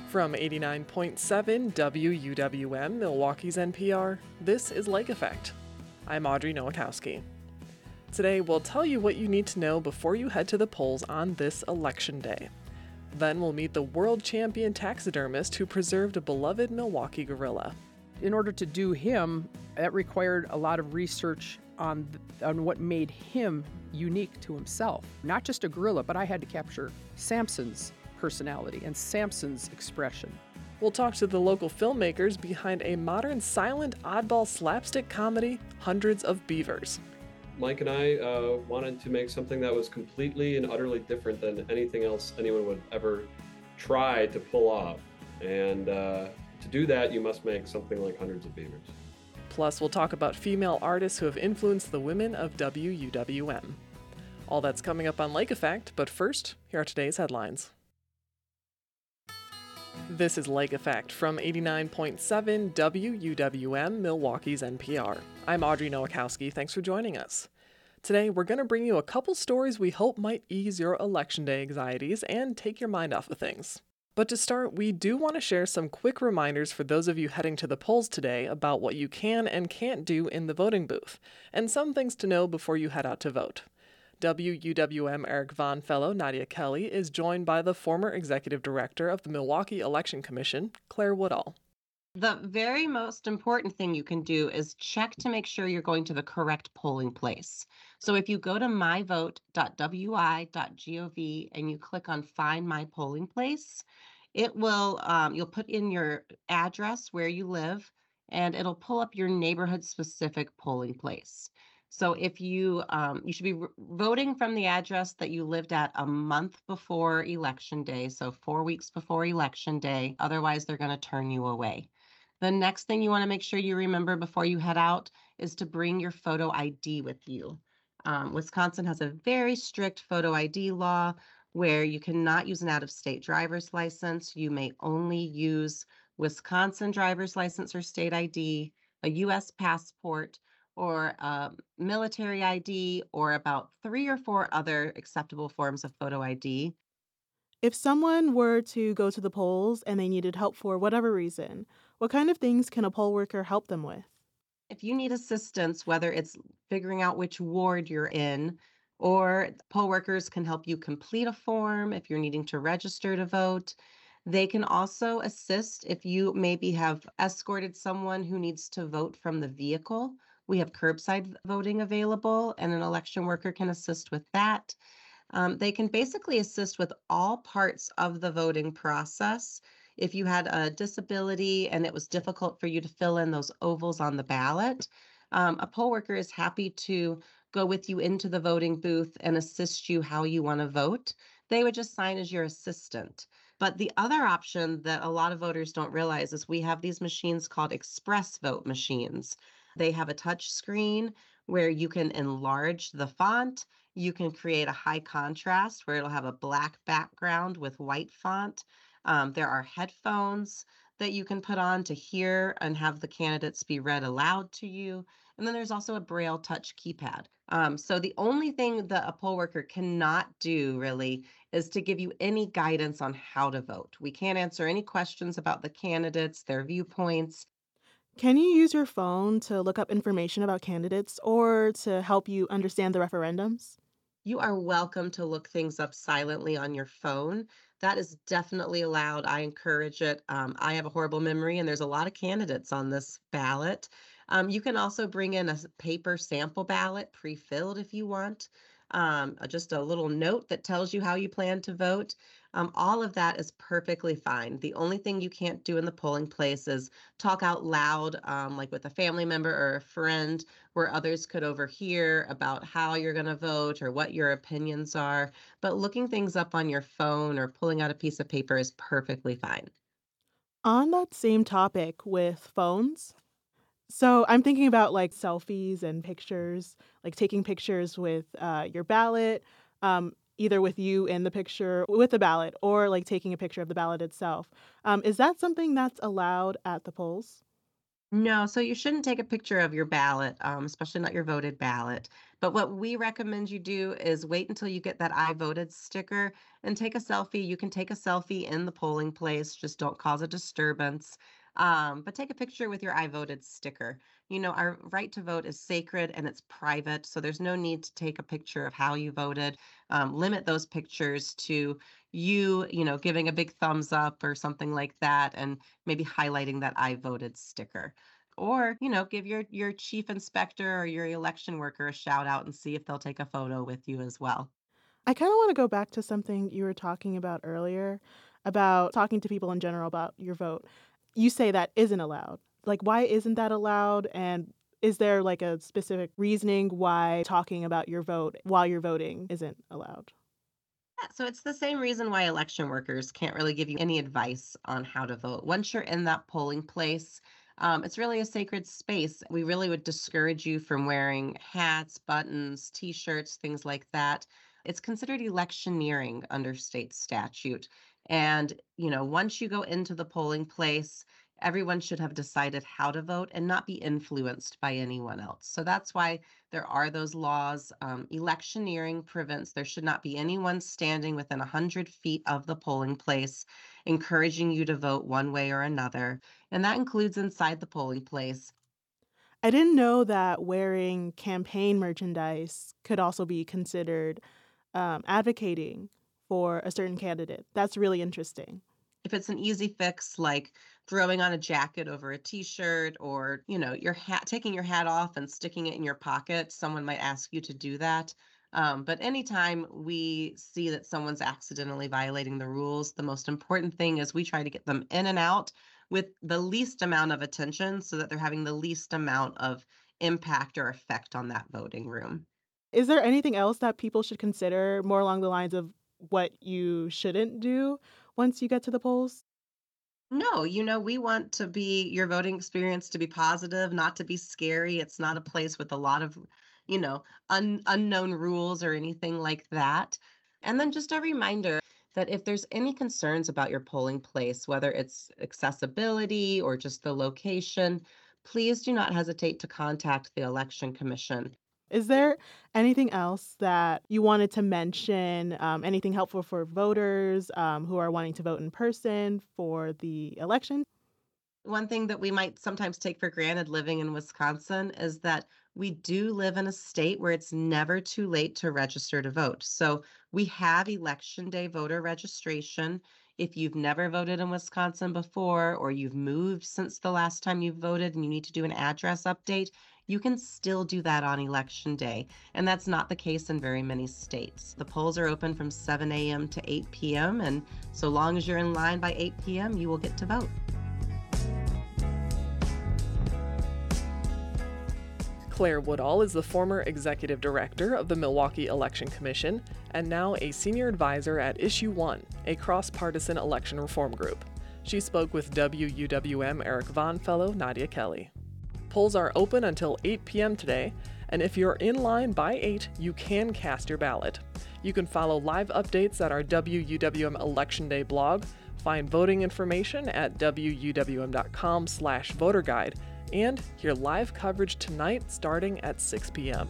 From 89.7 WUWM, Milwaukee's NPR, this is Lake Effect. I'm Audrey Nowakowski. Today, we'll tell you what you need to know before you head to the polls on this election day. Then we'll meet the world champion taxidermist who preserved a beloved Milwaukee gorilla. In order to do him, that required a lot of research on what made him unique to himself. Not just a gorilla, but I had to capture Samson's personality and Samson's expression. We'll talk to the local filmmakers behind a modern silent oddball slapstick comedy, Hundreds of Beavers. Mike and I wanted to make something that was completely and utterly different than anything else anyone would ever try to pull off. And to do that, you must make something like Hundreds of Beavers. Plus, we'll talk about female artists who have influenced the women of WUWM. All that's coming up on Lake Effect, but first, here are today's headlines. This is Lake Effect from 89.7 WUWM, Milwaukee's NPR. I'm Audrey Nowakowski. Thanks for joining us. Today, we're going to bring you a couple stories we hope might ease your Election Day anxieties and take your mind off of things. But to start, we do want to share some quick reminders for those of you heading to the polls today about what you can and can't do in the voting booth, and some things to know before you head out to vote. WUWM Eric Vaughn Fellow Nadia Kelly is joined by the former executive director of the Milwaukee Election Commission, Claire Woodall. The very most important thing you can do is check to make sure you're going to the correct polling place. So if you go to myvote.wi.gov and you click on Find My Polling Place, it will you'll put in your address where you live, and it'll pull up your neighborhood-specific polling place. So if you should be voting from the address that you lived at a month before Election Day, so 4 weeks before Election Day. Otherwise, they're going to turn you away. The next thing you want to make sure you remember before you head out is to bring your photo ID with you. Wisconsin has a very strict photo ID law where you cannot use an out-of-state driver's license. You may only use Wisconsin driver's license or state ID, a U.S. passport, or a military ID, or about 3 or 4 other acceptable forms of photo ID. If someone were to go to the polls and they needed help for whatever reason, what kind of things can a poll worker help them with? If you need assistance, whether it's figuring out which ward you're in, or poll workers can help you complete a form if you're needing to register to vote. They can also assist if you maybe have escorted someone who needs to vote from the vehicle. We have curbside voting available, and an election worker can assist with that. They can basically assist with all parts of the voting process. If you had a disability and it was difficult for you to fill in those ovals on the ballot, a poll worker is happy to go with you into the voting booth and assist you how you want to vote. They would just sign as your assistant. But the other option that a lot of voters don't realize is we have these machines called express vote machines. They have a touch screen where you can enlarge the font. You can create a high contrast where it'll have a black background with white font. There are headphones that you can put on to hear and have the candidates be read aloud to you. And then there's also a Braille touch keypad. So the only thing that a poll worker cannot do really is to give you any guidance on how to vote. We can't answer any questions about the candidates, their viewpoints. Can you use your phone to look up information about candidates or to help you understand the referendums? You are welcome to look things up silently on your phone. That is definitely allowed. I encourage it. I have a horrible memory, and there's a lot of candidates on this ballot. You can also bring in a paper sample ballot pre-filled if you want. Just a little note that tells you how you plan to vote. All of that is perfectly fine. The only thing you can't do in the polling place is talk out loud, like with a family member or a friend, where others could overhear about how you're going to vote or what your opinions are. But looking things up on your phone or pulling out a piece of paper is perfectly fine. On that same topic with phones, so I'm thinking about like selfies and pictures, like taking pictures with your ballot, either with you in the picture with the ballot or like taking a picture of the ballot itself. Is that something that's allowed at the polls? No, so you shouldn't take a picture of your ballot, especially not your voted ballot. But what we recommend you do is wait until you get that I voted sticker and take a selfie. You can take a selfie in the polling place, just don't cause a disturbance. But take a picture with your I voted sticker. You know, our right to vote is sacred and it's private, so there's no need to take a picture of how you voted. Limit those pictures to you giving a big thumbs up or something like that, and maybe highlighting that I voted sticker. Or, give your chief inspector or your election worker a shout out and see if they'll take a photo with you as well. I kind of want to go back to something you were talking about earlier about talking to people in general about your vote. You say that isn't allowed. Like, why isn't that allowed? And is there like a specific reasoning why talking about your vote while you're voting isn't allowed? Yeah, so it's the same reason why election workers can't really give you any advice on how to vote. Once you're in that polling place, it's really a sacred space. We really would discourage you from wearing hats, buttons, t-shirts, things like that. It's considered electioneering under state statute. And, once you go into the polling place, everyone should have decided how to vote and not be influenced by anyone else. So that's why there are those laws. Electioneering prevents, there should not be anyone standing within 100 feet of the polling place encouraging you to vote one way or another. And that includes inside the polling place. I didn't know that wearing campaign merchandise could also be considered advocating for a certain candidate. That's really interesting. If it's an easy fix, like throwing on a jacket over a t-shirt or, your hat, taking your hat off and sticking it in your pocket, someone might ask you to do that. But anytime we see that someone's accidentally violating the rules, the most important thing is we try to get them in and out with the least amount of attention so that they're having the least amount of impact or effect on that voting room. Is there anything else that people should consider more along the lines of what you shouldn't do once you get to the polls? No, we want to be your voting experience to be positive, not to be scary. It's not a place with a lot of, unknown rules or anything like that. And then just a reminder that if there's any concerns about your polling place, whether it's accessibility or just the location, please do not hesitate to contact the Election Commission. Is there anything else that you wanted to mention? Anything helpful for voters who are wanting to vote in person for the election? One thing that we might sometimes take for granted living in Wisconsin is that we do live in a state where it's never too late to register to vote. So we have Election Day voter registration. If you've never voted in Wisconsin before, or you've moved since the last time you voted and you need to do an address update, you can still do that on Election Day. And that's not the case in very many states. The polls are open from 7 a.m. to 8 p.m. And so long as you're in line by 8 p.m., you will get to vote. Claire Woodall is the former executive director of the Milwaukee Election Commission and now a senior advisor at Issue One, a cross-partisan election reform group. She spoke with WUWM Eric Vaughn fellow Nadia Kelly. Polls are open until 8 p.m. today, and if you're in line by 8, you can cast your ballot. You can follow live updates at our WUWM Election Day blog, find voting information at wuwm.com/voterguide, and hear live coverage tonight starting at 6 p.m.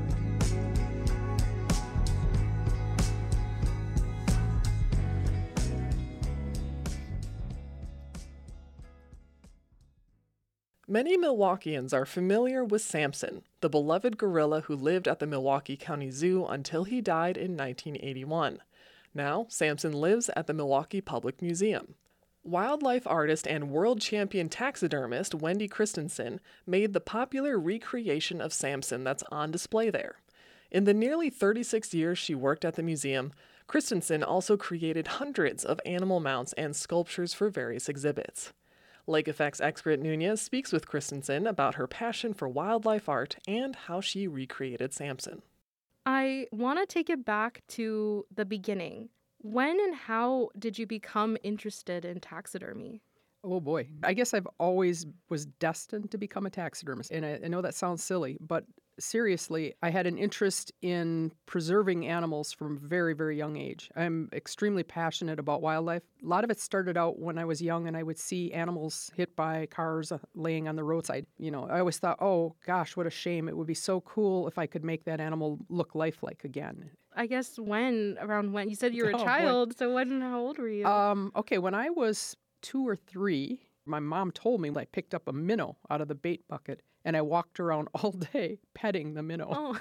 Many Milwaukeeans are familiar with Samson, the beloved gorilla who lived at the Milwaukee County Zoo until he died in 1981. Now, Samson lives at the Milwaukee Public Museum. Wildlife artist and world champion taxidermist Wendy Christensen made the popular recreation of Samson that's on display there. In the nearly 36 years she worked at the museum, Christensen also created hundreds of animal mounts and sculptures for various exhibits. Lake Effects expert Nunez speaks with Christensen about her passion for wildlife art and how she recreated Samson. I want to take it back to the beginning. When and how did you become interested in taxidermy? Oh boy. I guess I've always was destined to become a taxidermist. And I know that sounds silly, but seriously, I had an interest in preserving animals from a very, very young age. I'm extremely passionate about wildlife. A lot of it started out when I was young and I would see animals hit by cars laying on the roadside. I always thought, oh gosh, what a shame. It would be so cool if I could make that animal look lifelike again. I guess around when? You said you were a Oh, boy. child, so how old were you? Okay, when I was 2 or 3, my mom told me I picked up a minnow out of the bait bucket and I walked around all day petting the minnow. Oh.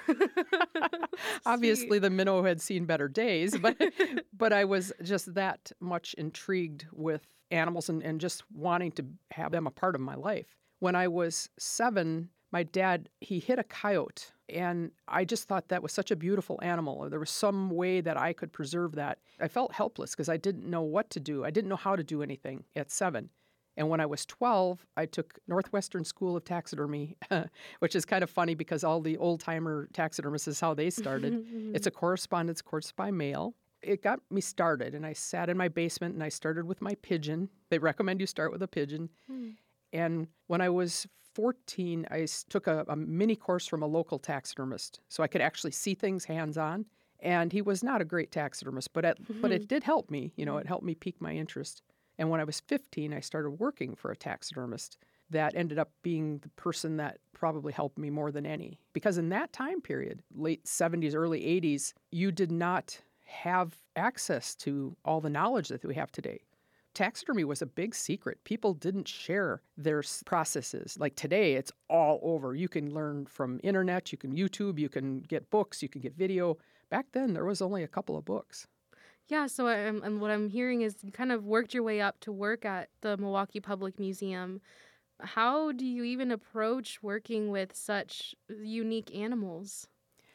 Obviously, Sweet. the minnow had seen better days, but I was just that much intrigued with animals and just wanting to have them a part of my life. When I was 7, my dad, he hit a coyote, and I just thought that was such a beautiful animal. There was some way that I could preserve that. I felt helpless because I didn't know what to do. I didn't know how to do anything at 7. And when I was 12, I took Northwestern School of Taxidermy, which is kind of funny because all the old-timer taxidermists is how they started. It's a correspondence course by mail. It got me started, and I sat in my basement, and I started with my pigeon. They recommend you start with a pigeon. And when I was 14, I took a mini course from a local taxidermist, so I could actually see things hands-on. And he was not a great taxidermist, but it did help me. It helped me pique my interest. And when I was 15, I started working for a taxidermist that ended up being the person that probably helped me more than any. Because in that time period, late 70s, early 80s, you did not have access to all the knowledge that we have today. Taxidermy was a big secret. People didn't share their processes. Like today, it's all over. You can learn from internet, you can YouTube, you can get books, you can get video. Back then, there was only a couple of books. Yeah, so and what I'm hearing is you kind of worked your way up to work at the Milwaukee Public Museum. How do you even approach working with such unique animals?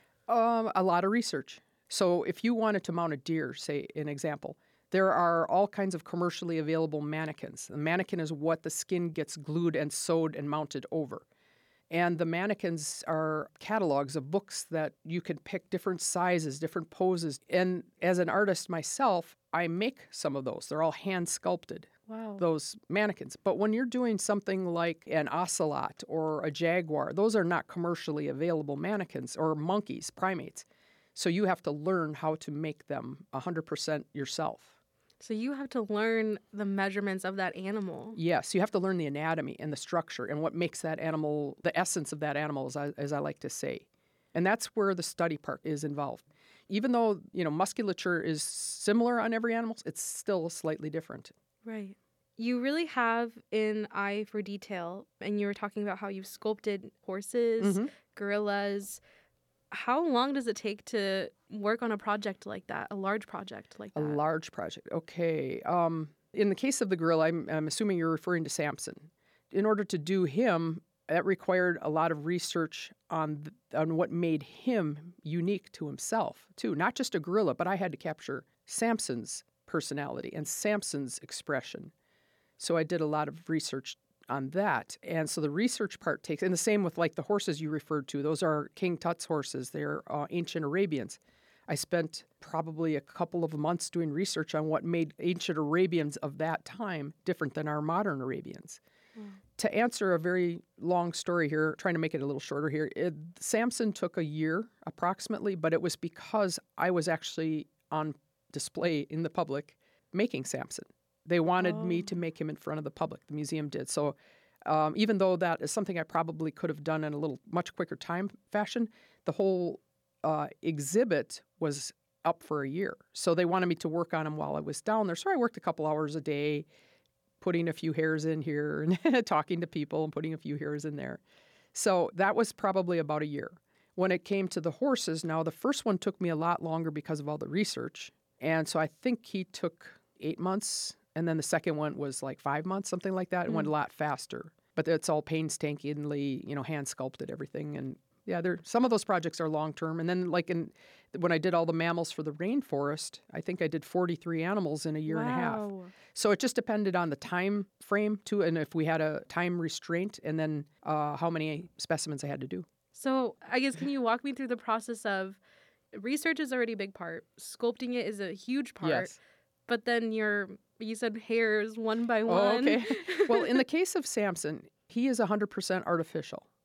A lot of research. So if you wanted to mount a deer, say an example, there are all kinds of commercially available mannequins. The mannequin is what the skin gets glued and sewed and mounted over. And the mannequins are catalogs of books that you can pick different sizes, different poses. And as an artist myself, I make some of those. They're all hand sculpted, Wow. those mannequins. But when you're doing something like an ocelot or a jaguar, those are not commercially available mannequins, or monkeys, primates. So you have to learn how to make them 100% yourself. So you have to learn the measurements of that animal. Yes, you have to learn the anatomy and the structure and what makes that animal, the essence of that animal, as I like to say. And that's where the study part is involved. Even though, musculature is similar on every animal, it's still slightly different. Right. You really have an eye for detail, and you were talking about how you've sculpted horses, gorillas. How long does it take to work on a project like that, a large project like that? A large project. Okay. In the case of the gorilla, I'm assuming you're referring to Samson. In order to do him, that required a lot of research on what made him unique to himself, too. Not just a gorilla, but I had to capture Samson's personality and Samson's expression. So I did a lot of research on that. And so the research part takes, and the same with like the horses you referred to. Those are King Tut's horses. They're ancient Arabians. I spent probably a couple of months doing research on what made ancient Arabians of that time different than our modern Arabians. To answer a very long story here, trying to make it a little shorter here, Samson took a year approximately, but it was because I was actually on display in the public making Samson. They wanted me to make him in front of the public. The museum did. So even though that is something I probably could have done in a little much quicker time fashion, the whole exhibit was up for a year. So they wanted me to work on him while I was down there. So I worked a couple hours a day, putting a few hairs in here and talking to people and putting a few hairs in there. So that was probably about a year. When it came to the horses, now the first one took me a lot longer because of all the research. And so I think he took 8 months. And then the second one was like 5 months, something like that. It went a lot faster. But it's all painstakingly, hand sculpted everything. And yeah, some of those projects are long term. And then when I did all the mammals for the rainforest, I think I did 43 animals in a year and a half. So it just depended on the time frame too, and if we had a time restraint, and then how many specimens I had to do. So I guess, can you walk me through the process of research is already a big part. Sculpting it is a huge part. Yes. But then you said hairs one by one. Oh, okay. Well, in the case of Samson, he is 100% artificial.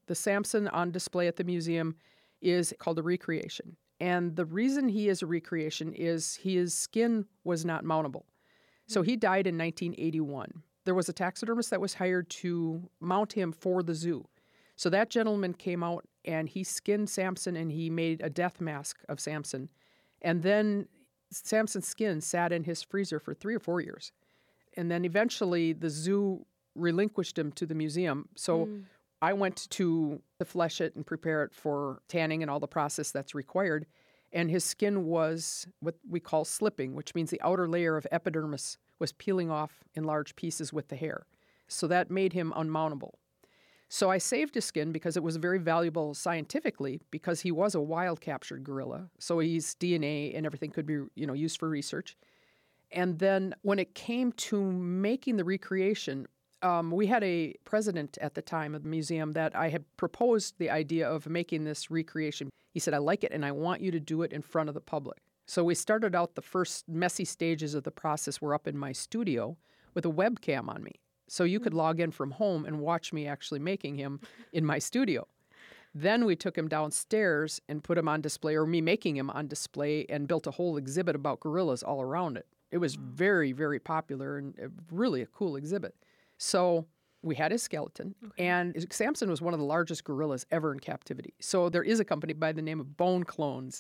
The Samson on display at the museum is called a recreation. And the reason he is a recreation is his skin was not mountable. So he died in 1981. There was a taxidermist that was hired to mount him for the zoo. So that gentleman came out and he skinned Samson and he made a death mask of Samson. And then Samson's skin sat in his freezer for 3 or 4 years. And then eventually the zoo relinquished him to the museum. So I went to flesh it and prepare it for tanning and all the process that's required. And his skin was what we call slipping, which means the outer layer of epidermis was peeling off in large pieces with the hair. So that made him unmountable. So I saved his skin because it was very valuable scientifically because he was a wild captured gorilla. So his DNA and everything could be, used for research. And then when it came to making the recreation, we had a president at the time of the museum that I had proposed the idea of making this recreation. He said, I like it and I want you to do it in front of the public. So we started out the first messy stages of the process were up in my studio with a webcam on me. So you could log in from home and watch me actually making him in my studio. Then we took him downstairs and put him on display, or me making him on display, and built a whole exhibit about gorillas all around it. It was very, very popular and really a cool exhibit. So we had his skeleton, and Samson was one of the largest gorillas ever in captivity. So there is a company by the name of Bone Clones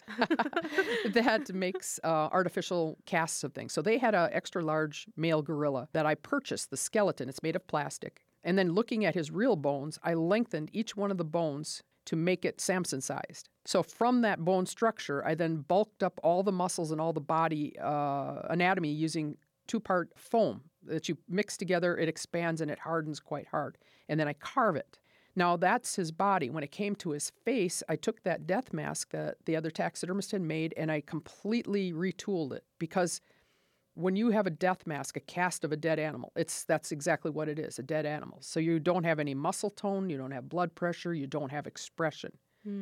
that makes artificial casts of things. So they had an extra large male gorilla that I purchased, the skeleton. It's made of plastic. And then looking at his real bones, I lengthened each one of the bones to make it Samson-sized. So from that bone structure, I then bulked up all the muscles and all the body anatomy using 2-part foam that you mix together, it expands and it hardens quite hard. And then I carve it. Now that's his body. When it came to his face, I took that death mask that the other taxidermist had made and I completely retooled it because when you have a death mask, a cast of a dead animal, that's exactly what it is, a dead animal. So you don't have any muscle tone, you don't have blood pressure, you don't have expression.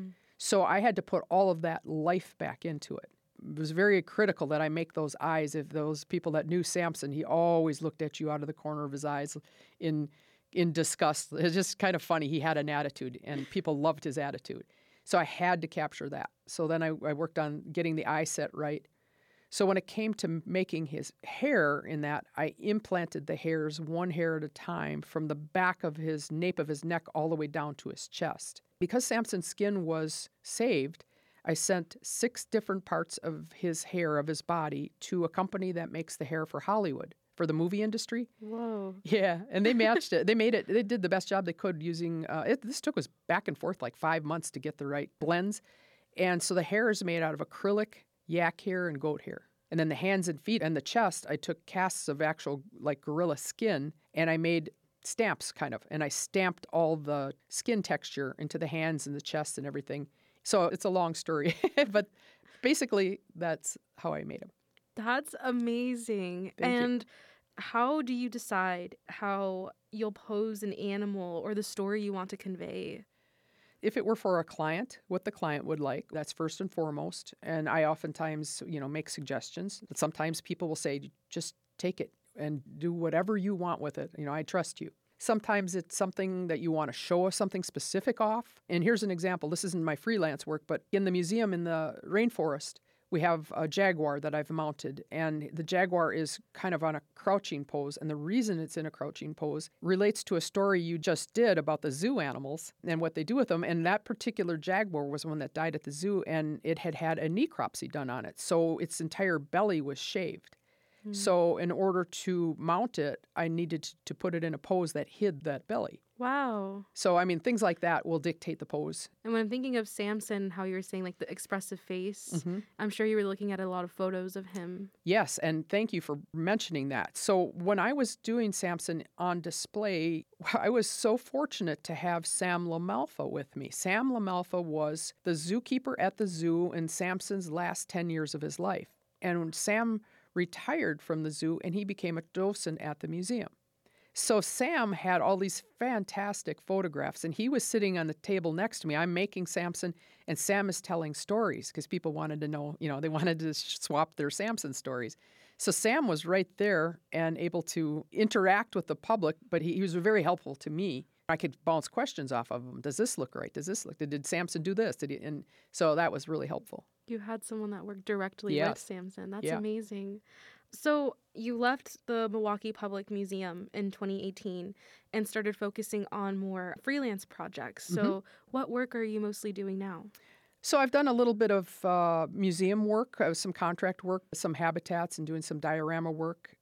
So I had to put all of that life back into it. It was very critical that I make those eyes. If those people that knew Samson, he always looked at you out of the corner of his eyes in disgust. It's just kind of funny. He had an attitude, and people loved his attitude. So I had to capture that. So then I worked on getting the eye set right. So when it came to making his hair in that, I implanted the hairs 1 hair at a time from the back of his nape of his neck all the way down to his chest. Because Samson's skin was saved, I sent 6 different parts of his hair, of his body, to a company that makes the hair for Hollywood, for the movie industry. Whoa. Yeah, and they matched it. They did the best job they could using, this took us back and forth like 5 months to get the right blends. And so the hair is made out of acrylic, yak hair, and goat hair. And then the hands and feet and the chest, I took casts of actual like gorilla skin, and I made stamps kind of, and I stamped all the skin texture into the hands and the chest and everything. So it's a long story, but basically that's how I made them. That's amazing. Thank you. How do you decide how you'll pose an animal or the story you want to convey? If it were for a client, what the client would like, that's first and foremost. And I oftentimes, make suggestions. Sometimes people will say, just take it and do whatever you want with it. I trust you. Sometimes it's something that you want to show us something specific off. And here's an example. This isn't my freelance work, but in the museum in the rainforest, we have a jaguar that I've mounted. And the jaguar is kind of on a crouching pose. And the reason it's in a crouching pose relates to a story you just did about the zoo animals and what they do with them. And that particular jaguar was one that died at the zoo, and it had had a necropsy done on it. So its entire belly was shaved. So in order to mount it, I needed to put it in a pose that hid that belly. Wow. So, things like that will dictate the pose. And when I'm thinking of Samson, how you were saying like the expressive face, I'm sure you were looking at a lot of photos of him. Yes, and thank you for mentioning that. So when I was doing Samson on display, I was so fortunate to have Sam LaMalfa with me. Sam LaMalfa was the zookeeper at the zoo in Samson's last 10 years of his life. And when Sam retired from the zoo, and he became a docent at the museum. So Sam had all these fantastic photographs, and he was sitting on the table next to me. I'm making Samson, and Sam is telling stories because people wanted to know, they wanted to swap their Samson stories. So Sam was right there and able to interact with the public, but he was very helpful to me. I could bounce questions off of him. Does this look right? Does this look? Did Samson do this? Did he? And so that was really helpful. You had someone that worked directly with Yes. Samson. That's Yeah. amazing. So you left the Milwaukee Public Museum in 2018 and started focusing on more freelance projects. So what work are you mostly doing now? So I've done a little bit of museum work, some contract work, some habitats, and doing some diorama work.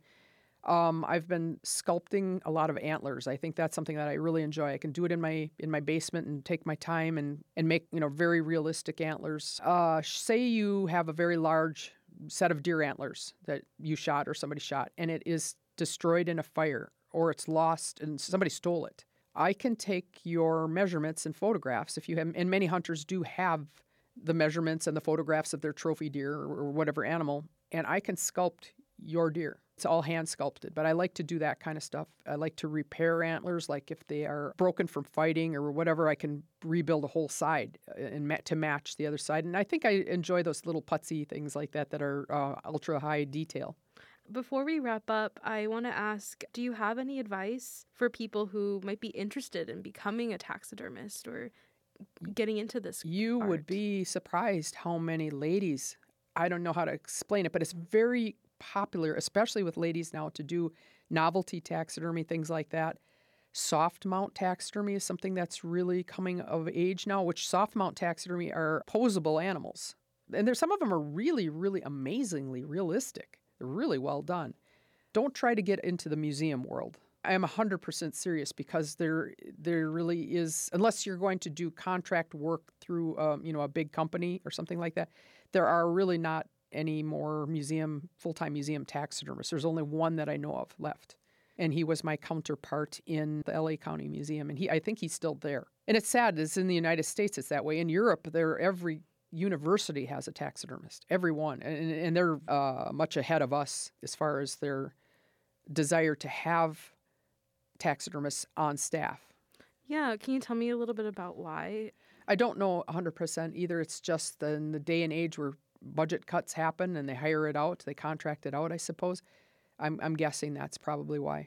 I've been sculpting a lot of antlers. I think that's something that I really enjoy. I can do it in my basement and take my time and make very realistic antlers. Say you have a very large set of deer antlers that you shot or somebody shot, and it is destroyed in a fire or it's lost and somebody stole it. I can take your measurements and photographs if you have, and many hunters do have the measurements and the photographs of their trophy deer or whatever animal, and I can sculpt your deer. It's all hand sculpted, but I like to do that kind of stuff. I like to repair antlers, like if they are broken from fighting or whatever, I can rebuild a whole side to match the other side. And I think I enjoy those little putsy things like that are ultra high detail. Before we wrap up, I want to ask, do you have any advice for people who might be interested in becoming a taxidermist or getting into this You would art? be surprised how many ladies, I don't know how to explain it, but it's very popular, especially with ladies now, to do novelty taxidermy, things like that. Soft mount taxidermy is something that's really coming of age now, which soft mount taxidermy are posable animals. And there's some of them are really, really amazingly realistic. They're really well done. Don't try to get into the museum world. I am 100% serious because there really is, unless you're going to do contract work through a big company or something like that, there are really not any more full-time museum taxidermists. There's only one that I know of left. And he was my counterpart in the LA County Museum. And I think he's still there. And it's sad, it's in the United States, it's that way. In Europe, every university has a taxidermist, every one. And they're much ahead of us as far as their desire to have taxidermists on staff. Yeah, can you tell me a little bit about why? I don't know 100% either. It's just in the day and age where budget cuts happen and they hire it out, they contract it out, I suppose. I'm guessing that's probably why.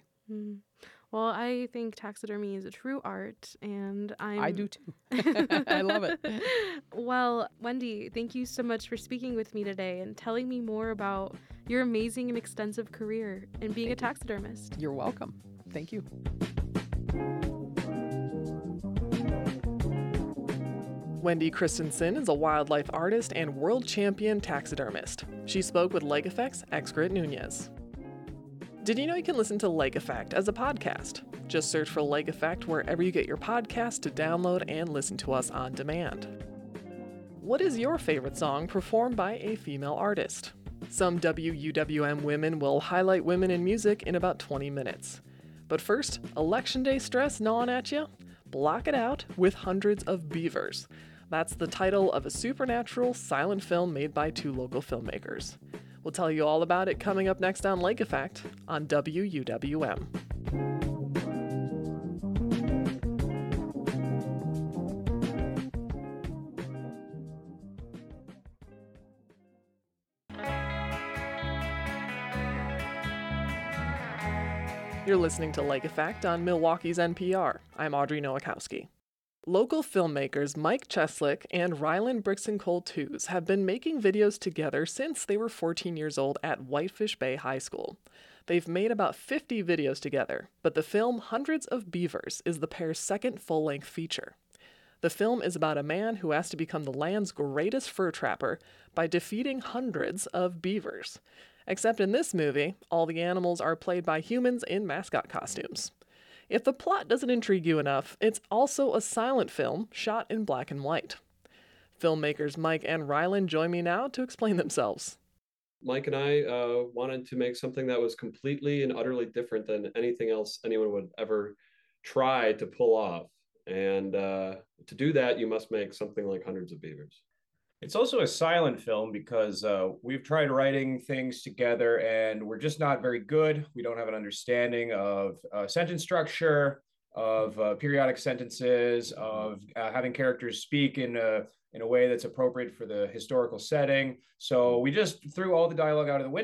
Well, I think taxidermy is a true art, and I do too. I love it. Well, Wendy, thank you so much for speaking with me today and telling me more about your amazing and extensive career in being a taxidermist. You're welcome. Thank you. Wendy Christensen is a wildlife artist and world champion taxidermist. She spoke with Lake Effect's Excrit Nunez. Did you know you can listen to Lake Effect as a podcast? Just search for Lake Effect wherever you get your podcasts to download and listen to us on demand. What is your favorite song performed by a female artist? Some WUWM women will highlight women in music in about 20 minutes. But first, Election Day stress gnawing at you? Block it out with Hundreds of Beavers. That's the title of a supernatural silent film made by two local filmmakers. We'll tell you all about it coming up next on Lake Effect on WUWM. You're listening to Lake Effect on Milwaukee's NPR. I'm Audrey Nowakowski. Local filmmakers Mike Cheslick and Ryland Brixton Cole Tews have been making videos together since they were 14 years old at Whitefish Bay High School. They've made about 50 videos together, but the film Hundreds of Beavers is the pair's second full-length feature. The film is about a man who has to become the land's greatest fur trapper by defeating hundreds of beavers. Except in this movie, all the animals are played by humans in mascot costumes. If the plot doesn't intrigue you enough, it's also a silent film shot in black and white. Filmmakers Mike and Ryland join me now to explain themselves. Mike and I wanted to make something that was completely and utterly different than anything else anyone would ever try to pull off. And to do that, you must make something like Hundreds of Beavers. It's also a silent film because we've tried writing things together and we're just not very good. We don't have an understanding of sentence structure, of periodic sentences, of having characters speak in a way that's appropriate for the historical setting. So we just threw all the dialogue out of the window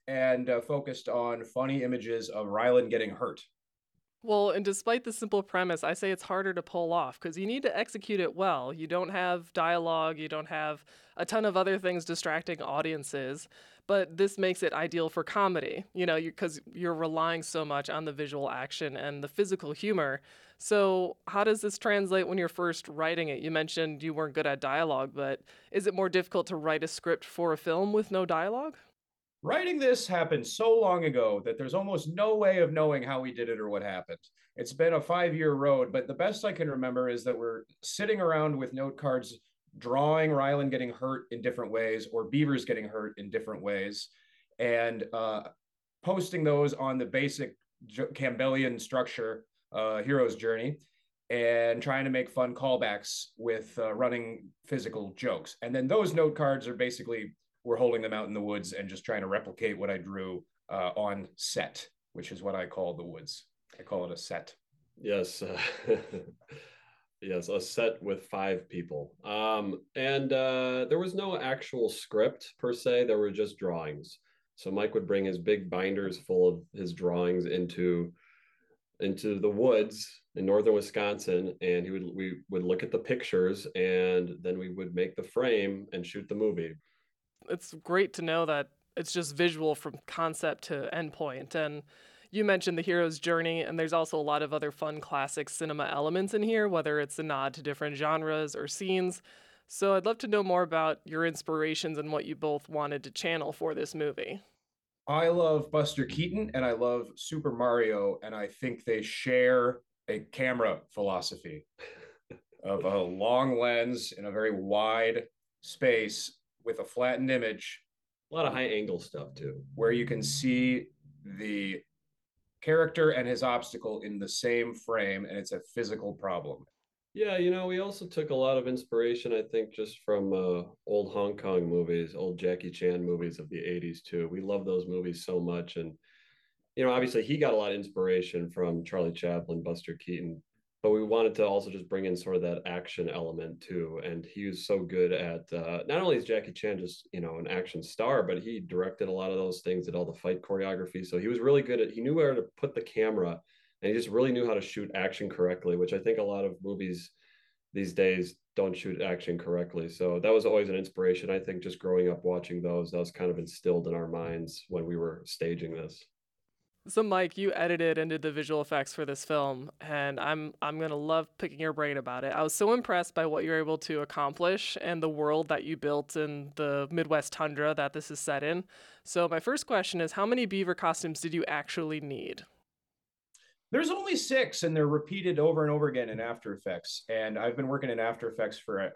and focused on funny images of Rylan getting hurt. Well, and despite the simple premise, I say it's harder to pull off because you need to execute it well. You don't have dialogue, you don't have a ton of other things distracting audiences, but this makes it ideal for comedy, because you're relying so much on the visual action and the physical humor. So, how does this translate when you're first writing it? You mentioned you weren't good at dialogue, but is it more difficult to write a script for a film with no dialogue? Writing this happened so long ago that there's almost no way of knowing how we did it or what happened. It's been a 5-year road, but the best I can remember is that we're sitting around with note cards, drawing Rylan getting hurt in different ways or Beavers getting hurt in different ways, and posting those on the basic Campbellian structure, Hero's Journey, and trying to make fun callbacks with running physical jokes. And then those note cards are basically, we're holding them out in the woods and just trying to replicate what I drew on set, which is what I call the woods. I call it a set. Yes. Yes, a set with 5 people. And there was no actual script per se. There were just drawings. So Mike would bring his big binders full of his drawings into the woods in northern Wisconsin, and we would look at the pictures, and then we would make the frame and shoot the movie. It's great to know that it's just visual from concept to endpoint. And you mentioned the hero's journey, and there's also a lot of other fun classic cinema elements in here, whether it's a nod to different genres or scenes. So I'd love to know more about your inspirations and what you both wanted to channel for this movie. I love Buster Keaton and I love Super Mario, and I think they share a camera philosophy of a long lens in a very wide space with a flattened image. A lot of high angle stuff too, where you can see the character and his obstacle in the same frame, and it's a physical problem. Yeah, we also took a lot of inspiration, I think, just from old Hong Kong movies, old Jackie Chan movies of the 80s too. We love those movies so much. And, obviously he got a lot of inspiration from Charlie Chaplin, Buster Keaton, but we wanted to also just bring in sort of that action element too. And he was so good at, not only is Jackie Chan just, an action star, but he directed a lot of those things, did all the fight choreography. So he was really good he knew where to put the camera, and he just really knew how to shoot action correctly, which I think a lot of movies these days don't shoot action correctly. So that was always an inspiration. I think just growing up watching those, that was kind of instilled in our minds when we were staging this. So Mike, you edited and did the visual effects for this film, and I'm gonna love picking your brain about it. I was so impressed by what you're able to accomplish and the world that you built in the Midwest tundra that this is set in. So my first question is, how many beaver costumes did you actually need? There's only 6, and they're repeated over and over again in After Effects. And I've been working in After Effects for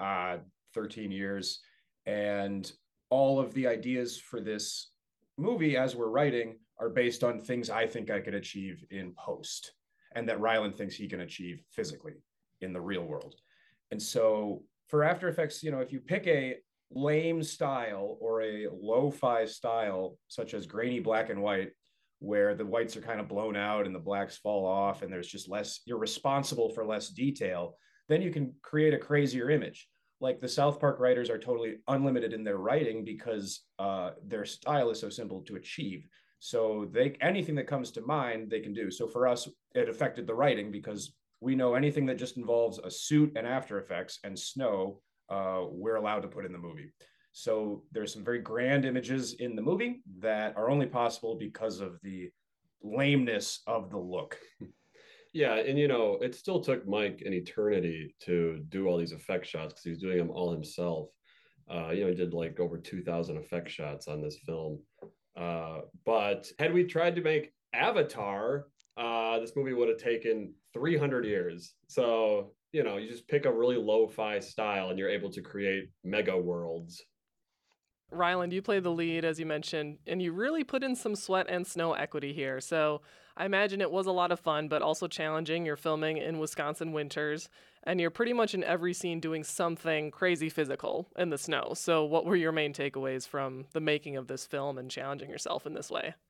13 years. And all of the ideas for this movie, as we're writing, are based on things I think I could achieve in post, and that Rylan thinks he can achieve physically in the real world. And so for After Effects, if you pick a lame style or a lo-fi style, such as grainy black and white, where the whites are kind of blown out and the blacks fall off and there's just less, you're responsible for less detail, then you can create a crazier image. Like the South Park writers are totally unlimited in their writing because their style is so simple to achieve. So anything that comes to mind, they can do. So for us, it affected the writing because we know anything that just involves a suit and After Effects and snow, we're allowed to put in the movie. So there's some very grand images in the movie that are only possible because of the lameness of the look. Yeah, and it still took Mike an eternity to do all these effect shots because he was doing them all himself. He did like over 2,000 effect shots on this film. But had we tried to make Avatar, this movie would have taken 300 years. So, you just pick a really lo-fi style and you're able to create mega worlds. Rylan, you play the lead, as you mentioned, and you really put in some sweat and snow equity here. So I imagine it was a lot of fun, but also challenging. You're filming in Wisconsin winters, and you're pretty much in every scene doing something crazy physical in the snow. So what were your main takeaways from the making of this film and challenging yourself in this way?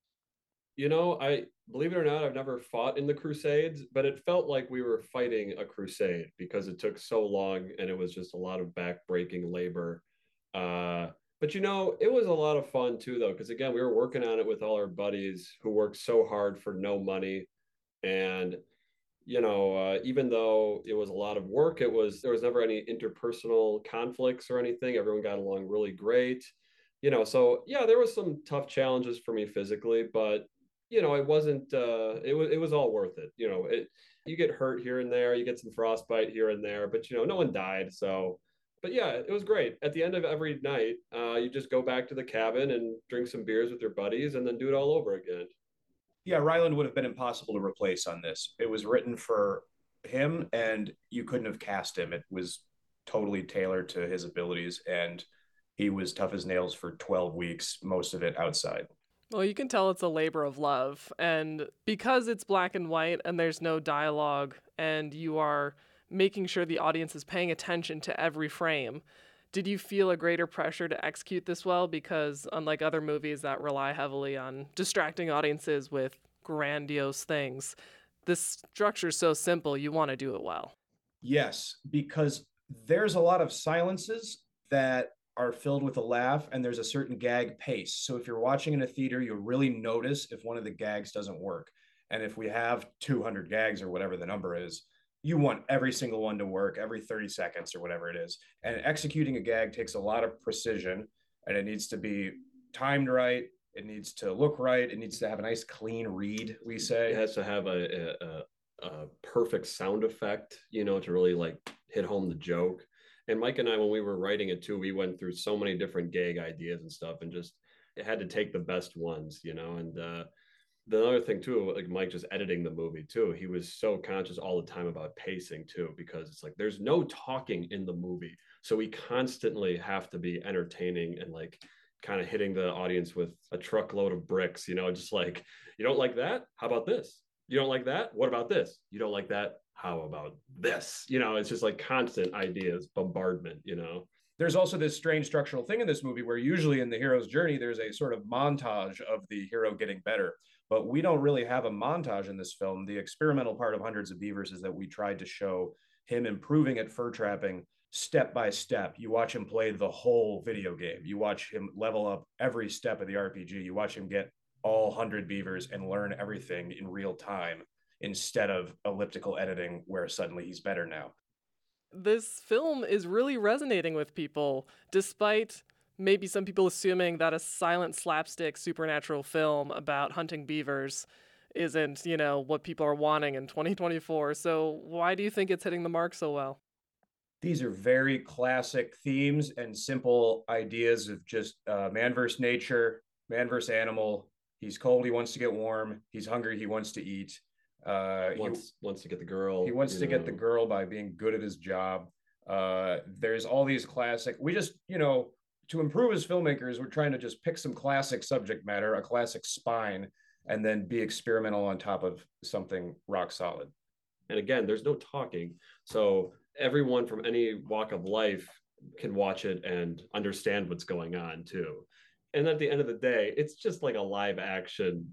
I believe it or not, I've never fought in the Crusades, but it felt like we were fighting a crusade because it took so long and it was just a lot of back-breaking labor. But it was a lot of fun too, though, because again, we were working on it with all our buddies who worked so hard for no money. And even though it was a lot of work, there was never any interpersonal conflicts or anything. Everyone got along really great. So yeah, there was some tough challenges for me physically, but it wasn't. It was all worth it. You get hurt here and there, you get some frostbite here and there, but no one died. So, but yeah, it was great. At the end of every night, you just go back to the cabin and drink some beers with your buddies, and then do it all over again. Yeah, Ryland would have been impossible to replace on this. It was written for him, and you couldn't have cast him. It was totally tailored to his abilities, and he was tough as nails for 12 weeks, most of it outside. Well, you can tell it's a labor of love. And because it's black and white and there's no dialogue, and you are making sure the audience is paying attention to every frame, did you feel a greater pressure to execute this well? Because unlike other movies that rely heavily on distracting audiences with grandiose things, this structure is so simple, you want to do it well. Yes, because there's a lot of silences that are filled with a laugh, and there's a certain gag pace. So if you're watching in a theater, you'll really notice if one of the gags doesn't work. And if we have 200 gags or whatever the number is, you want every single one to work every 30 seconds or whatever it is. And executing a gag takes a lot of precision, and it needs to be timed right. It needs to look right. It needs to have a nice clean read, we say. It has to have a perfect sound effect, to really like hit home the joke. And Mike and I, when we were writing it too, we went through so many different gag ideas and stuff, and just it had to take the best ones, and the other thing too, like Mike just editing the movie too, he was so conscious all the time about pacing too, because it's like there's no talking in the movie, so we constantly have to be entertaining and like kind of hitting the audience with a truckload of bricks, just like, you don't like that, how about this? You don't like that, what about this? You don't like that, how about this? It's just like constant ideas bombardment. There's also this strange structural thing in this movie where usually in the hero's journey there's a sort of montage of the hero getting better, but we don't really have a montage in this film. The experimental part of Hundreds of Beavers is that we tried to show him improving at fur trapping step by step. You watch him play the whole video game. You watch him level up every step of the RPG. You watch him get all 100 beavers and learn everything in real time instead of elliptical editing where suddenly he's better now. This film is really resonating with people, despite maybe some people assuming that a silent slapstick supernatural film about hunting beavers isn't, what people are wanting in 2024. So why do you think it's hitting the mark so well? These are very classic themes and simple ideas of just man versus nature, man versus animal. He's cold, he wants to get warm. He's hungry, he wants to eat. Wants to get the girl. He wants to get the girl by being good at his job. There's all these classic. We just, to improve as filmmakers, we're trying to just pick some classic subject matter, a classic spine, and then be experimental on top of something rock solid. And again, there's no talking. So everyone from any walk of life can watch it and understand what's going on too. And at the end of the day, it's just like a live action,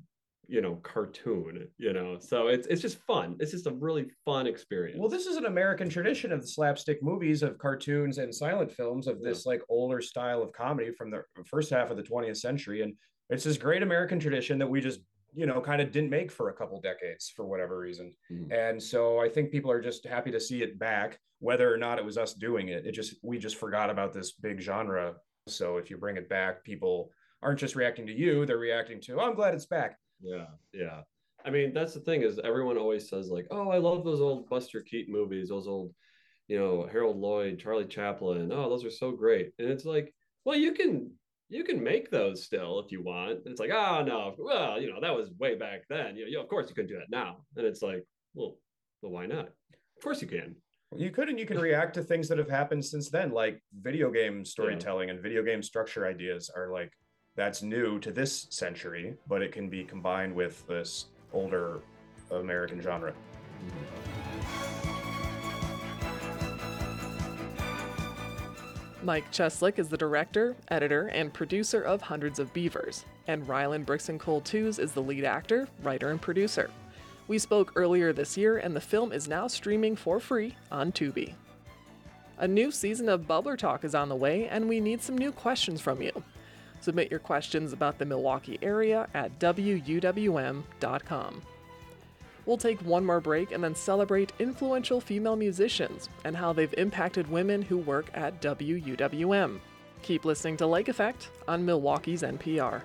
cartoon, so it's just fun. It's just a really fun experience. Well, this is an American tradition of the slapstick movies, of cartoons and silent films, of this like older style of comedy from the first half of the 20th century. And it's this great American tradition that we just, kind of didn't make for a couple decades for whatever reason. Mm-hmm. And so I think people are just happy to see it back, whether or not it was us doing it. We just forgot about this big genre. So if you bring it back, people aren't just reacting to you, they're reacting to, oh, I'm glad it's back. Yeah. I mean, that's the thing is everyone always says like, oh, I love those old Buster Keaton movies, those old, Harold Lloyd, Charlie Chaplin. Oh, those are so great. And it's like, well, you can make those still if you want. And it's like, oh no, well, that was way back then. Of course you could do that now. And it's like, well, why not? Of course you can. You could, and you can react to things that have happened since then, like video game storytelling and video game structure ideas are like, that's new to this century, but it can be combined with this older American genre. Mike Cheslick is the director, editor, and producer of Hundreds of Beavers, and Ryland Brixton-Cole-Tews is the lead actor, writer, and producer. We spoke earlier this year, and the film is now streaming for free on Tubi. A new season of Bubbler Talk is on the way, and we need some new questions from you. Submit your questions about the Milwaukee area at wuwm.com. We'll take one more break and then celebrate influential female musicians and how they've impacted women who work at WUWM. Keep listening to Lake Effect on Milwaukee's NPR.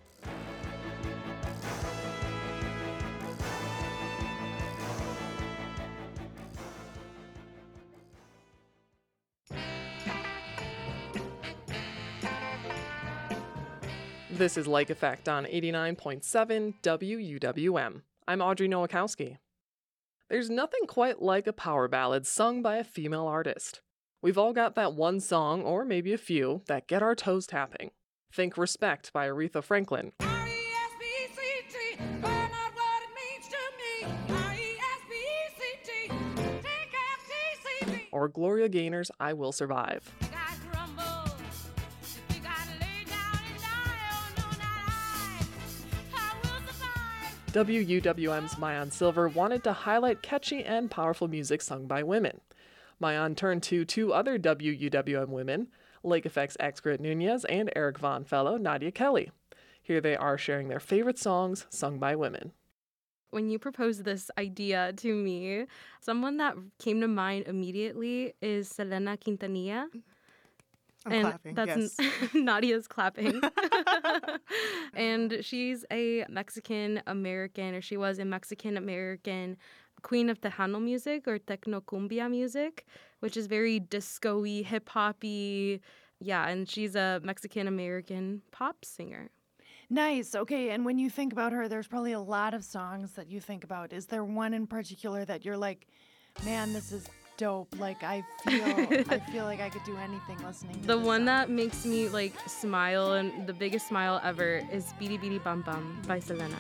This is Lake Effect on 89.7 WUWM. I'm Audrey Nowakowski. There's nothing quite like a power ballad sung by a female artist. We've all got that one song, or maybe a few, that get our toes tapping. Think Respect by Aretha Franklin. R-E-S-P-E-C-T, find out what it means to me. R-E-S-P-E-C-T, T-F-T-C-T. Or Gloria Gaynor's I Will Survive. WUWM's Mayan Silver wanted to highlight catchy and powerful music sung by women. Mayan turned to two other WUWM women, Lake Effect's Expert Nunez and Eric Von Fellow, Nadia Kelly. Here they are sharing their favorite songs sung by women. When you proposed this idea to me, someone that came to mind immediately is Selena Quintanilla. I'm clapping, yes. Nadia's clapping. And she's a Mexican-American, or she was a Mexican-American queen of Tejano music, or Tecnocumbia music, which is very disco-y, hip-hop-y. Yeah, and she's a Mexican-American pop singer. Nice. Okay, and when you think about her, there's probably a lot of songs that you think about. Is there one in particular that you're like, man, this is dope? Like, I feel like I could do anything listening to the this one song. that makes me like smile, and the biggest smile ever, is Bidi Bidi Bam Bam by Selena.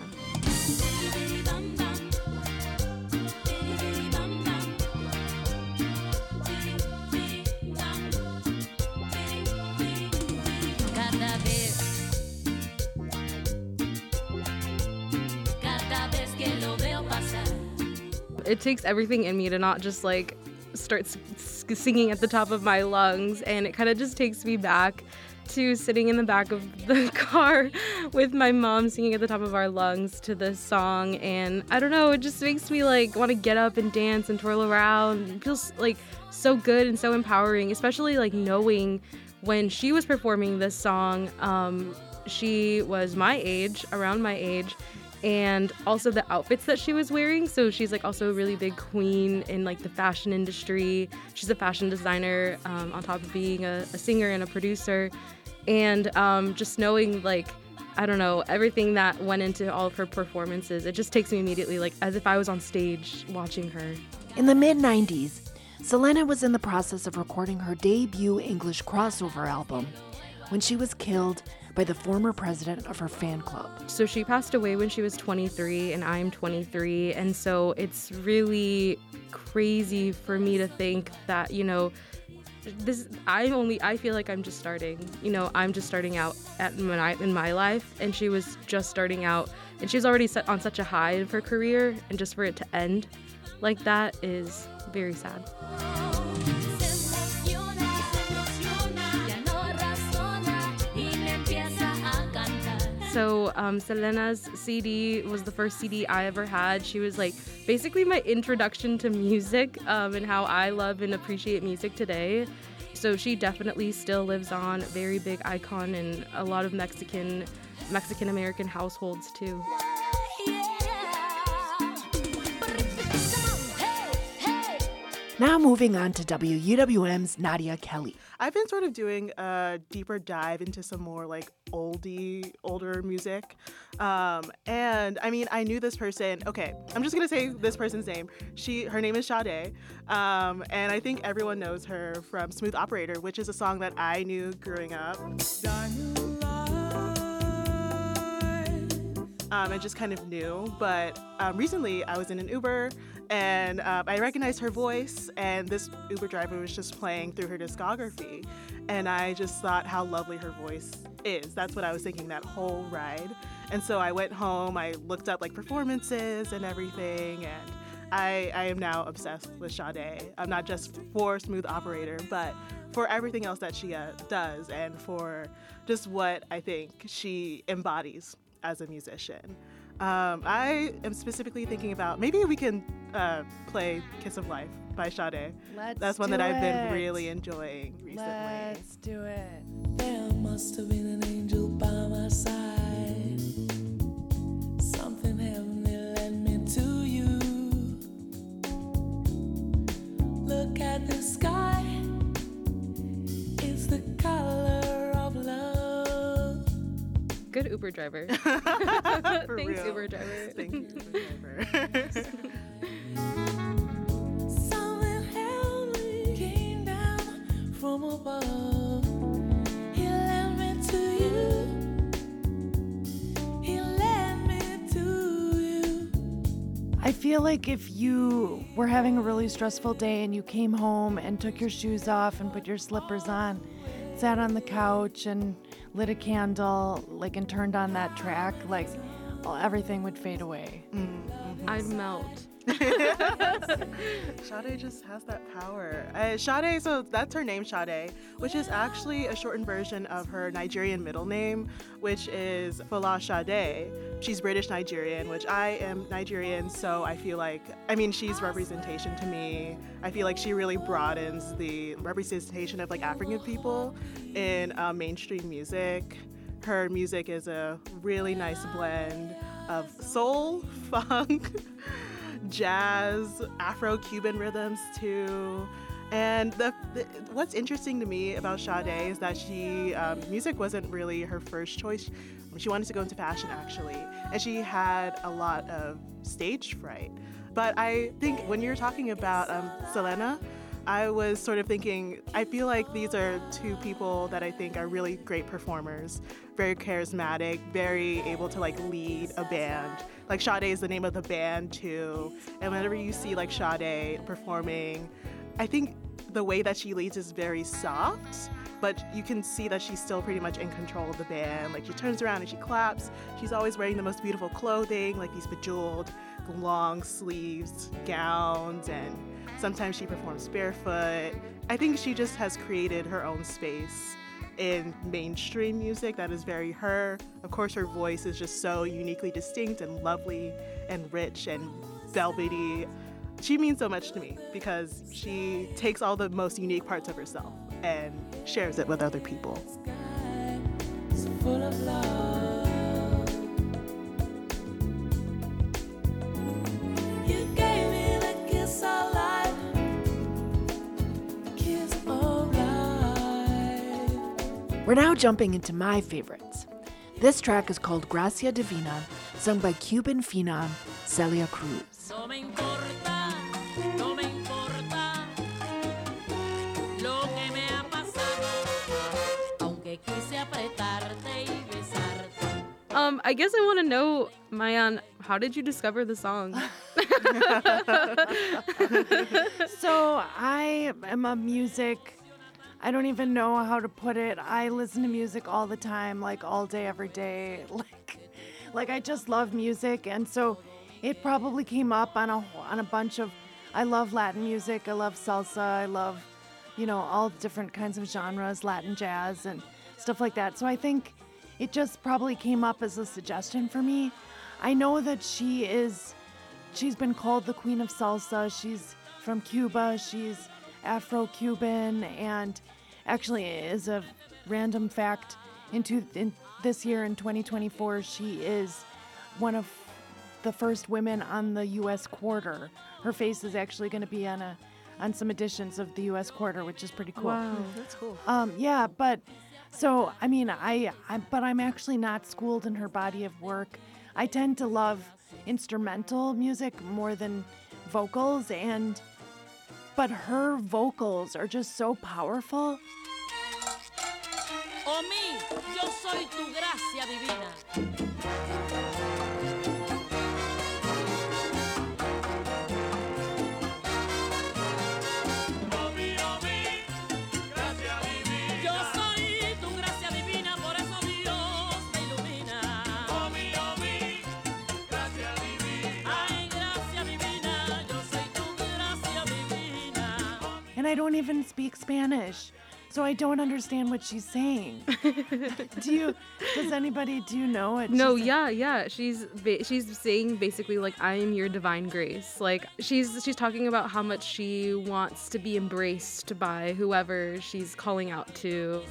It takes everything in me to not just like start singing at the top of my lungs, and it kind of just takes me back to sitting in the back of the car with my mom singing at the top of our lungs to this song. And I don't know, it just makes me like want to get up and dance and twirl around. It feels like so good and so empowering, especially like knowing when she was performing this song, she was my age, around my age, and also the outfits that she was wearing. So she's like also a really big queen in like the fashion industry. She's a fashion designer, on top of being a singer and a producer. And just knowing like, I don't know, everything that went into all of her performances, it just takes me immediately like as if I was on stage watching her. In the mid-90s, Selena was in the process of recording her debut English crossover album when she was killed by the former president of her fan club. So she passed away when she was 23, and I'm 23, and so it's really crazy for me to think that, you know, I feel like I'm just starting. You know, I'm just starting out in my life, and she was just starting out, and she was already set on such a high of her career, and just for it to end like that is very sad. So Selena's CD was the first CD I ever had. She was like basically my introduction to music, and how I love and appreciate music today. So she definitely still lives on, very big icon in a lot of Mexican American households too. Now moving on to WUWM's Nadia Kelly. I've been sort of doing a deeper dive into some more like older music. And I mean, I knew this person. Okay, I'm just going to say this person's name. Her name is Sade. And I think everyone knows her from Smooth Operator, which is a song that I knew growing up. And just kind of knew. But recently I was in an Uber and I recognized her voice, and this Uber driver was just playing through her discography. And I just thought how lovely her voice is. That's what I was thinking that whole ride. And so I went home, I looked up like performances and everything, and I am now obsessed with Sade. Not just for Smooth Operator, but for everything else that she does, and for just what I think she embodies as a musician. I am specifically thinking about, maybe we can play Kiss of Life by Sade. That's one that I've been really enjoying recently. Let's do it. There must have been an angel by my side. Something heavenly led me to you. Look at the sky. It's the color of love. Good Uber driver. For Thanks, real. Uber driver. Thank you, Uber driver. Something heavenly came down from above. He led me to you. He led me to you. I feel like if you were having a really stressful day and you came home and took your shoes off and put your slippers on, sat on the couch and lit a candle, like, and turned on that track, like, everything would fade away. I'd melt. Sade just has that power. Sade, so that's her name, Sade, which is actually a shortened version of her Nigerian middle name, which is Fola Sade. She's British Nigerian, which I am Nigerian, so I feel like, she's representation to me. I feel like she really broadens the representation of like African people in mainstream music. Her music is a really nice blend of soul, funk, jazz, Afro-Cuban rhythms too. And what's interesting to me about Sade is that she music wasn't really her first choice. She wanted to go into fashion actually, and she had a lot of stage fright. But I think when you're talking about Selena, I was sort of thinking, I feel like these are two people that I think are really great performers, very charismatic, very able to like lead a band. Like Sade is the name of the band too. And whenever you see like Sade performing, I think the way that she leads is very soft, but you can see that she's still pretty much in control of the band. Like she turns around and she claps. She's always wearing the most beautiful clothing, like these bejeweled long sleeves gowns, and sometimes she performs barefoot. I think she just has created her own space in mainstream music that is very her. Of course, her voice is just so uniquely distinct and lovely and rich and velvety. She means so much to me because she takes all the most unique parts of herself and shares it with other people. It's full of love. You gave me the kiss of life, kiss of life. We're now jumping into my favorites. This track is called Gracia Divina, sung by Cuban phenom Celia Cruz. No me importa, no me importa lo que me ha pasado, aunque quise apretarte y besarte. I guess I want to know, Mayan, how did you discover the song? So I am a music, I don't even know how to put it. I listen to music all the time, like all day, every day. Like I just love music, and so it probably came up on a bunch of. I love Latin music. I love salsa. I love, all different kinds of genres, Latin jazz and stuff like that. So I think it just probably came up as a suggestion for me. I know that she's been called the Queen of Salsa. She's from Cuba. She's Afro-Cuban, and actually, as a random fact, in this year in 2024, she is one of the first women on the U.S. quarter. Her face is actually going to be on some editions of the U.S. quarter, which is pretty cool. Wow, That's cool. Yeah, but so but I'm actually not schooled in her body of work. I tend to love instrumental music more than vocals, but her vocals are just so powerful. Oh mí, yo soy tu gracia divina. and I don't even speak Spanish, so I don't understand what she's saying. Do you know what? No, she's yeah. She's saying basically like, I am your divine grace. Like she's talking about how much she wants to be embraced by whoever she's calling out to.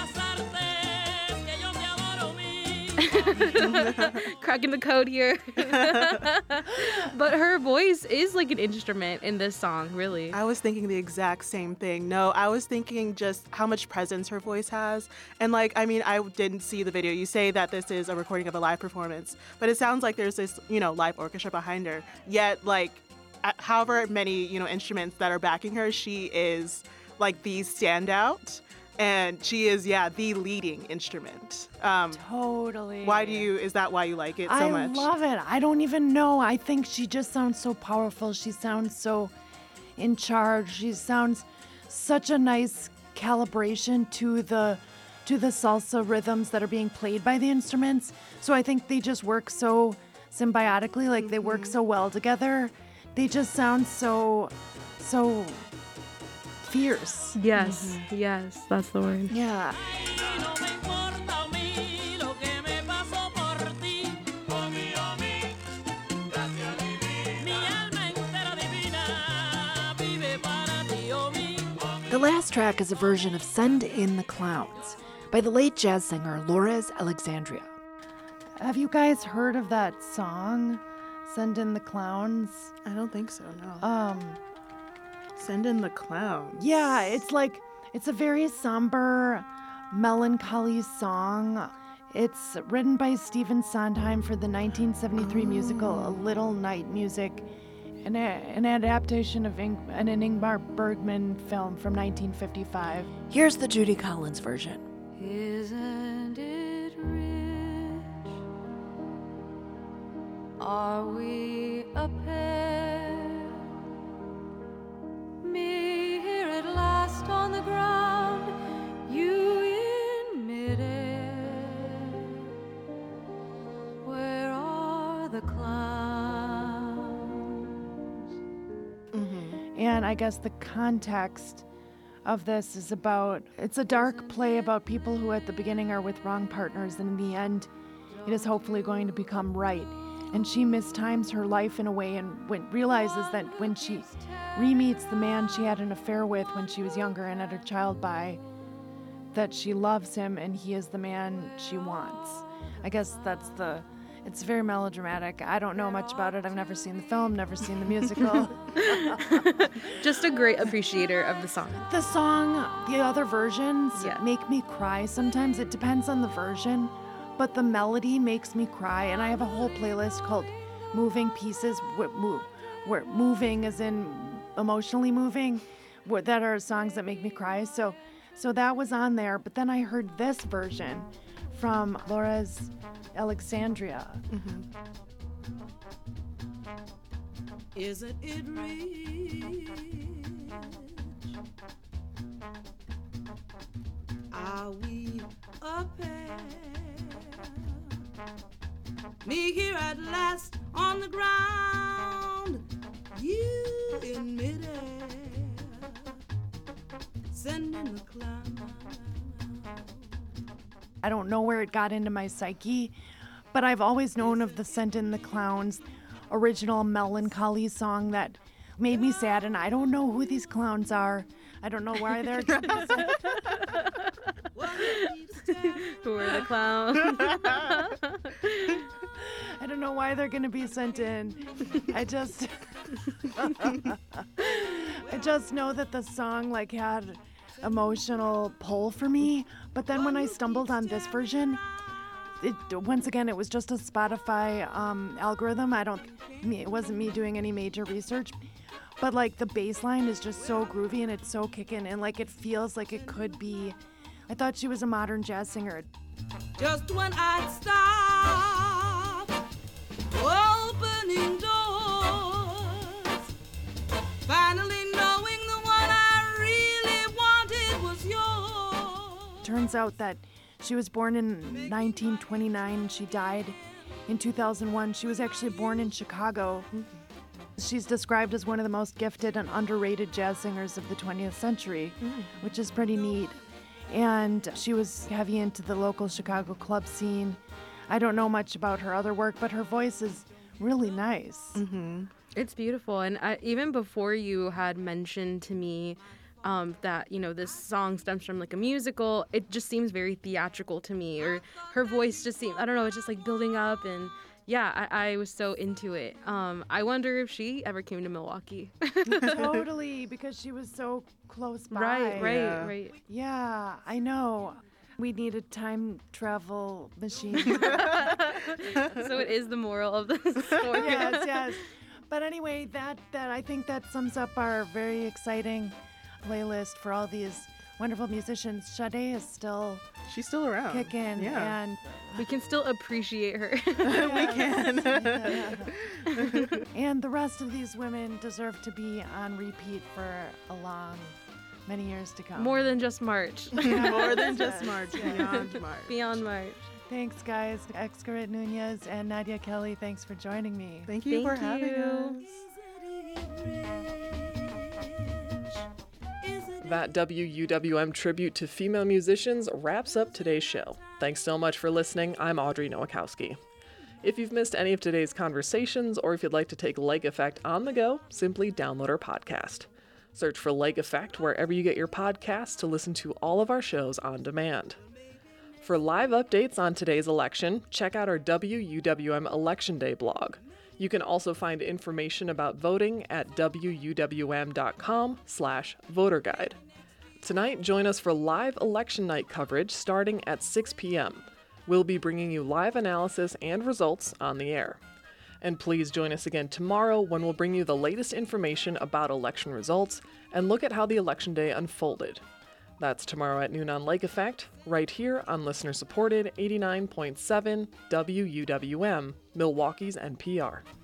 Cracking the code here. But her voice is like an instrument in this song, really. I was thinking the exact same thing. No, I was thinking just how much presence her voice has. And like, I mean, I didn't see the video. You say that this is a recording of a live performance, but it sounds like there's this, live orchestra behind her. Yet, like, however many, instruments that are backing her, she is like the standout. And she is, the leading instrument. Totally. Is that why you like it so much? I love it. I don't even know. I think she just sounds so powerful. She sounds so in charge. She sounds such a nice calibration to the salsa rhythms that are being played by the instruments. So I think they just work so symbiotically, like they work so well together. They just sound so fierce. Yes, that's the word. Yeah. The last track is a version of Send in the Clowns by the late jazz singer Lourdes Alexandria. Have you guys heard of that song, Send in the Clowns? I don't think so, no. Send in the Clowns. Yeah, it's a very somber, melancholy song. It's written by Stephen Sondheim for the 1973 musical A Little Night Music, an adaptation of an Ingmar Bergman film from 1955. Here's the Judy Collins version. Isn't it rich? Are we a pair? Me here at last on the ground, you in midair. Where are the clowns? And I guess the context of this is it's a dark play about people who at the beginning are with wrong partners, and in the end, it is hopefully going to become right. And she mistimes her life in a way and realizes that when she re-meets the man she had an affair with when she was younger and had a child by, that she loves him and he is the man she wants. I guess it's very melodramatic. I don't know much about it. I've never seen the film, never seen the musical. Just a great appreciator of the song. The song, the other versions make me cry. Sometimes it depends on the version, but the melody makes me cry. And I have a whole playlist called Moving Pieces, where moving is in emotionally moving, that are songs that make me cry. So that was on there. But then I heard this version from Lourdes Alexandria. Isn't it rich? Are we a pair? Me here at last on the ground, you in midair, sending a clown. I don't know where it got into my psyche, but I've always known of the Send in the Clowns original melancholy song that made me sad, and I don't know who these clowns are. I don't know why they're Who are the clowns? I don't know why they're gonna be sent in. I just know that the song had emotional pull for me. But then when I stumbled on this version, once again, it was just a Spotify algorithm. It wasn't me doing any major research, but the bass line is just so groovy and it's so kicking, and it feels like it could be. I thought she was a modern jazz singer. Just when I'd stop opening doors, finally knowing the one I really wanted was yours. Turns out that she was born in 1929 and she died in 2001. She was actually born in Chicago. She's described as one of the most gifted and underrated jazz singers of the 20th century, which is pretty neat. And she was heavy into the local Chicago club scene. I don't know much about her other work, but her voice is really nice. It's beautiful. And even before you had mentioned to me that, this song stems from like a musical, it just seems very theatrical to me. Or her voice just seems, I don't know, it's just like building up. And yeah, I was so into it. I wonder if she ever came to Milwaukee. Totally, because she was so close by. Right. Yeah, I know. We need a time travel machine. So it is the moral of the story. Yes. But anyway, that I think that sums up our very exciting playlist for all these wonderful musicians. Sade is still She's still around. kicking, Yeah. and We can still appreciate her. We can. and the rest of these women deserve to be on repeat for many years to come. More than just March. More than just March. Beyond March. Beyond March. Thanks, guys. Xcaret Nunez and Nadia Kelly, thanks for joining me. Thank you for having us. That WUWM tribute to female musicians wraps up today's show. Thanks so much for listening. I'm Audrey Nowakowski. If you've missed any of today's conversations, or if you'd like to take Lake Effect on the go, simply download our podcast. Search for Lake Effect wherever you get your podcasts to listen to all of our shows on demand. For live updates on today's election, check out our WUWM Election Day blog. You can also find information about voting at wuwm.com/voterguide. Tonight, join us for live election night coverage starting at 6 p.m. We'll be bringing you live analysis and results on the air. And please join us again tomorrow when we'll bring you the latest information about election results and look at how the election day unfolded. That's tomorrow at noon on Lake Effect, right here on listener-supported 89.7 WUWM, Milwaukee's NPR.